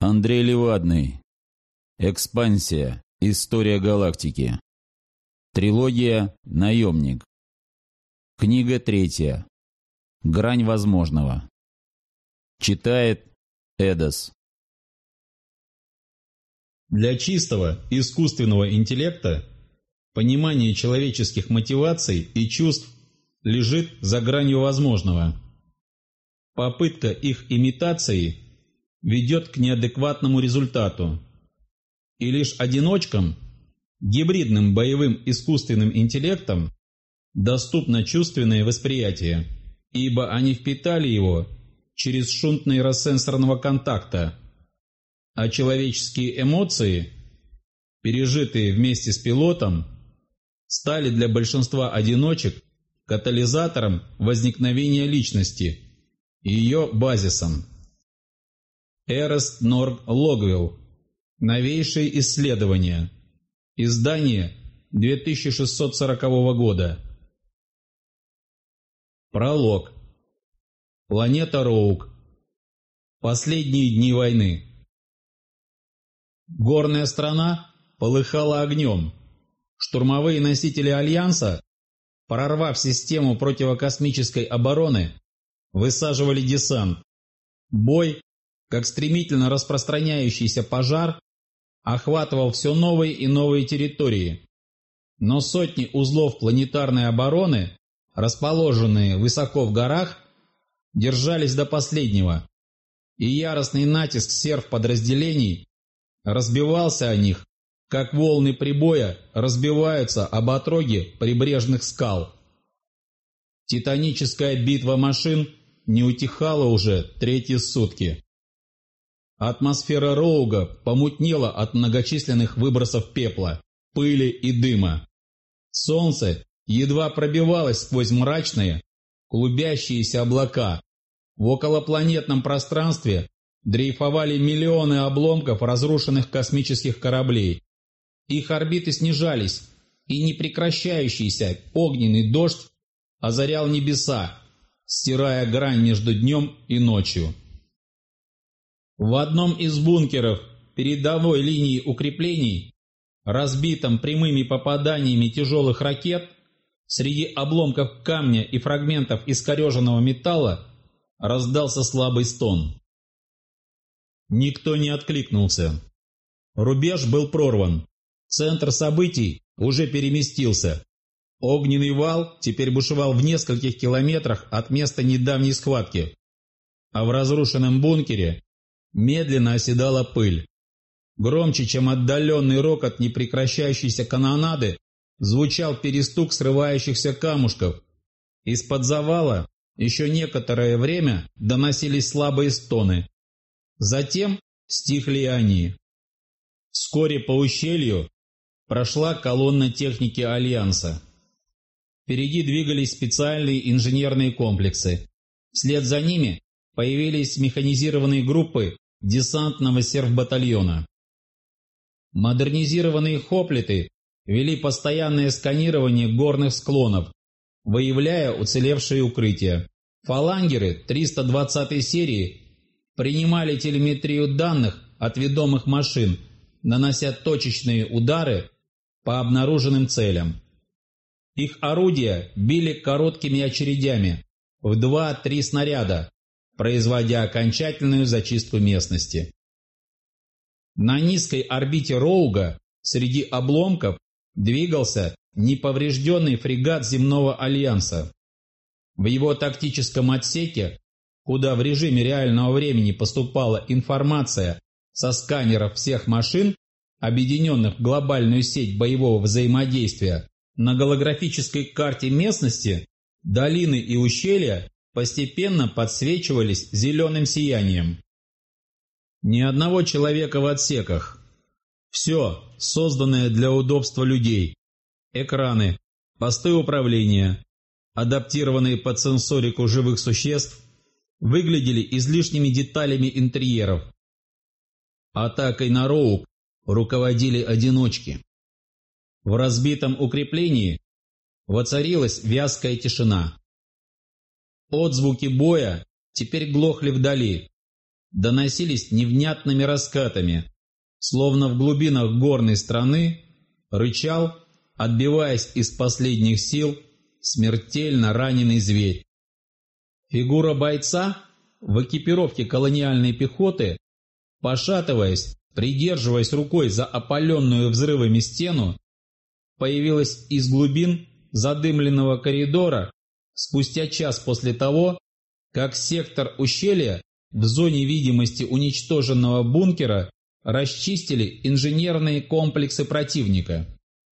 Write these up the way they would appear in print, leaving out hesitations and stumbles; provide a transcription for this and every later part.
Андрей Левадный. Экспансия. История галактики. Трилогия «Наемник». Книга 3. Грань возможного. Читает Эдос. Для чистого искусственного интеллекта понимание человеческих мотиваций и чувств лежит за гранью возможного. Попытка их имитации ведет к неадекватному результату. И лишь одиночкам, гибридным боевым искусственным интеллектам, доступно чувственное восприятие, ибо они впитали его через шунт нейросенсорного контакта, а человеческие эмоции, пережитые вместе с пилотом, стали для большинства одиночек катализатором возникновения личности и ее базисом. Эрест Норг Логвилл. Новейшие исследования. Издание 2640 года. Пролог. Планета Роуг. Последние дни войны. Горная страна полыхала огнем. Штурмовые носители Альянса, прорвав систему противокосмической обороны, высаживали десант. Бой, как стремительно распространяющийся пожар, охватывал все новые и новые территории. Но сотни узлов планетарной обороны, расположенные высоко в горах, держались до последнего, и яростный натиск серв-подразделений разбивался о них, как волны прибоя разбиваются об отроги прибрежных скал. Титаническая битва машин не утихала уже третьи сутки. Атмосфера Роуга помутнела от многочисленных выбросов пепла, пыли и дыма. Солнце едва пробивалось сквозь мрачные, клубящиеся облака. В околопланетном пространстве дрейфовали миллионы обломков разрушенных космических кораблей. Их орбиты снижались, и непрекращающийся огненный дождь озарял небеса, стирая грань между днем и ночью. В одном из бункеров передовой линии укреплений, разбитом прямыми попаданиями тяжелых ракет, среди обломков камня и фрагментов искореженного металла раздался слабый стон. Никто не откликнулся. Рубеж был прорван. Центр событий уже переместился. Огненный вал теперь бушевал в нескольких километрах от места недавней схватки, а в разрушенном бункере медленно оседала пыль. Громче, чем отдаленный рокот непрекращающейся канонады, звучал перестук срывающихся камушков. Из-под завала еще некоторое время доносились слабые стоны. Затем стихли и они. Вскоре по ущелью прошла колонна техники Альянса. Впереди двигались специальные инженерные комплексы. Вслед за ними появились механизированные группы десантного серфбатальона. Модернизированные хоплиты вели постоянное сканирование горных склонов, выявляя уцелевшие укрытия. Фалангеры 320-й серии принимали телеметрию данных от ведомых машин, нанося точечные удары по обнаруженным целям. Их орудия били короткими очередями в 2-3 снаряда, производя окончательную зачистку местности. На низкой орбите Роуга среди обломков двигался неповрежденный фрегат земного Альянса. В его тактическом отсеке, куда в режиме реального времени поступала информация со сканеров всех машин, объединенных в глобальную сеть боевого взаимодействия, на голографической карте местности долины и ущелья постепенно подсвечивались зеленым сиянием. Ни одного человека в отсеках. Все, созданное для удобства людей. Экраны, посты управления, адаптированные под сенсорику живых существ, выглядели излишними деталями интерьеров. Атакой на Роуг руководили одиночки. В разбитом укреплении воцарилась вязкая тишина. Отзвуки боя теперь глохли вдали. доносились невнятными раскатами, словно в глубинах горной страны рычал, отбиваясь из последних сил, смертельно раненый зверь. Фигура бойца в экипировке колониальной пехоты, пошатываясь, придерживаясь рукой за опаленную взрывами стену, появилась из глубин задымленного коридора спустя час после того, как сектор ущелья в зоне видимости уничтоженного бункера расчистили инженерные комплексы противника.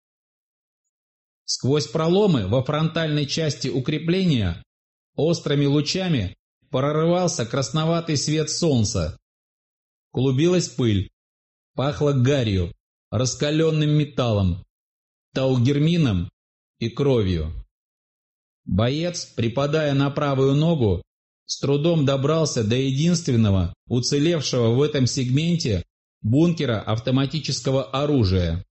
Сквозь проломы во фронтальной части укрепления острыми лучами прорывался красноватый свет солнца. Клубилась пыль, пахло гарью, раскаленным металлом, таугермином и кровью. Боец, припадая на правую ногу, с трудом добрался до единственного уцелевшего в этом сегменте бункера автоматического оружия.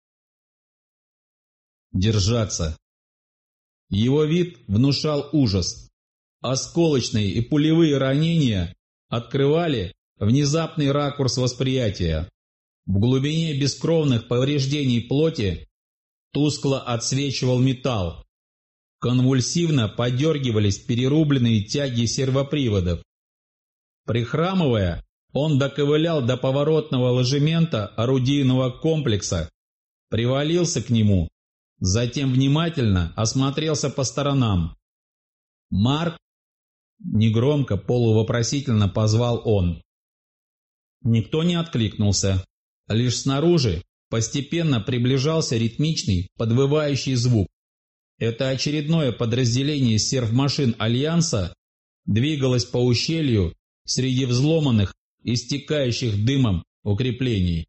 Держаться. Его вид внушал ужас. Осколочные и пулевые ранения открывали внезапный ракурс восприятия. В глубине бескровных повреждений плоти тускло отсвечивал металл. Конвульсивно подергивались перерубленные тяги сервоприводов. Прихрамывая, он доковылял до поворотного ложемента орудийного комплекса, привалился к нему, затем внимательно осмотрелся по сторонам. «Марк?» – негромко, полувопросительно позвал он. Никто не откликнулся. Лишь снаружи постепенно приближался ритмичный, подвывающий звук. Это очередное подразделение сервмашин Альянса двигалось по ущелью среди взломанных, истекающих дымом укреплений.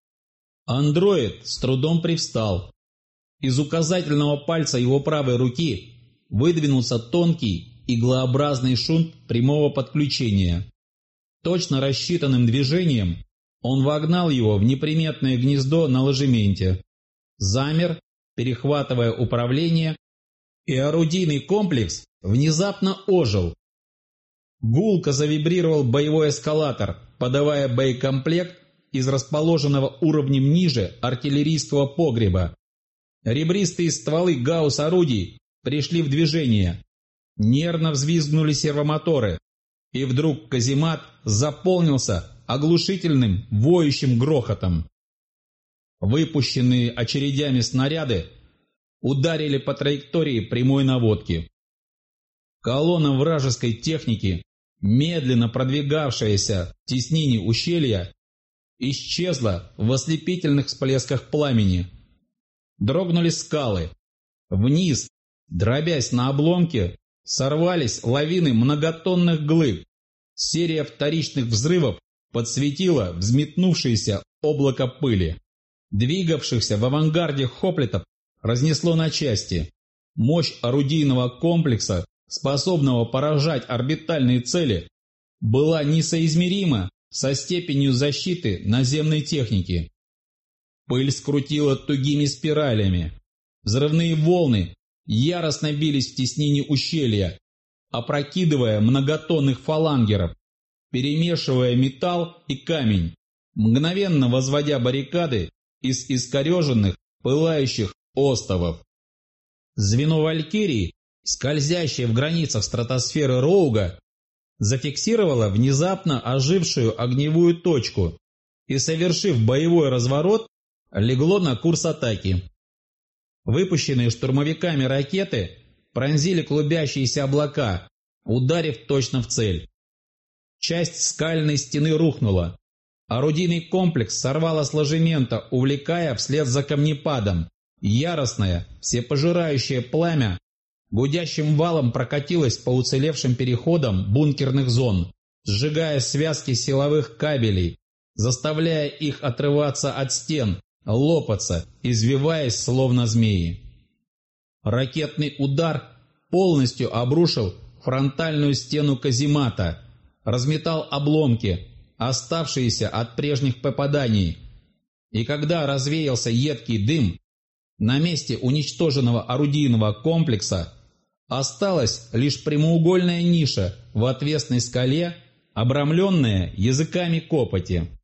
Андроид с трудом привстал. Из указательного пальца его правой руки выдвинулся тонкий, иглообразный шунт прямого подключения. Точно рассчитанным движением он вогнал его в неприметное гнездо на ложементе. Замер, перехватывая управление, и орудийный комплекс внезапно ожил. Гулко завибрировал боевой эскалатор, подавая боекомплект из расположенного уровнем ниже артиллерийского погреба. Ребристые стволы гаусс-орудий пришли в движение. Нервно взвизгнули сервомоторы, и вдруг каземат заполнился оглушительным воющим грохотом. Выпущенные очередями снаряды ударили по траектории прямой наводки. Колонна вражеской техники, медленно продвигавшаяся в теснине ущелья, исчезла в ослепительных всплесках пламени. Дрогнули скалы. Вниз, дробясь на обломки, сорвались лавины многотонных глыб. Серия вторичных взрывов подсветила взметнувшееся облако пыли. Двигавшихся в авангарде хоплитов разнесло на части. Мощь орудийного комплекса, способного поражать орбитальные цели, была несоизмерима со степенью защиты наземной техники. Пыль скрутила тугими спиралями. Взрывные волны яростно бились в теснине ущелья, опрокидывая многотонных фалангеров, перемешивая металл и камень, мгновенно возводя баррикады из искореженных, пылающих остовов. Звено Валькирии, скользящее в границах стратосферы Роуга, зафиксировало внезапно ожившую огневую точку и, совершив боевой разворот, легло на курс атаки. Выпущенные штурмовиками ракеты пронзили клубящиеся облака, ударив точно в цель. Часть скальной стены рухнула. Орудийный комплекс сорвало с ложемента, увлекая вслед за камнепадом. Яростное, всепожирающее пламя гудящим валом прокатилось по уцелевшим переходам бункерных зон, сжигая связки силовых кабелей, заставляя их отрываться от стен, лопаться, извиваясь словно змеи. Ракетный удар полностью обрушил фронтальную стену каземата, разметал обломки, оставшиеся от прежних попаданий, и когда развеялся едкий дым, на месте уничтоженного орудийного комплекса осталась лишь прямоугольная ниша в отвесной скале обрамленные языками копоти.